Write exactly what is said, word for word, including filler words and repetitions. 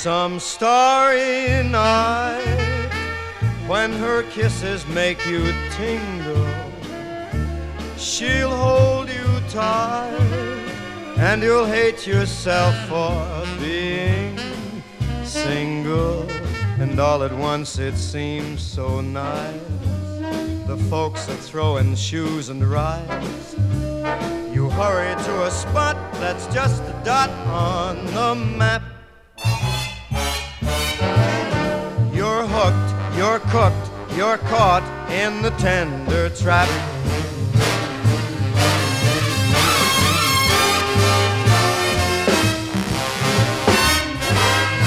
Some starry night when her kisses make you tingle, she'll hold you tight and you'll hate yourself for being single. And all at once it seems so nice, the folks are throwing shoes and rides. You hurry to a spot that's just a dot on the map. You're hooked, you're cooked, you're caught in the tender trap.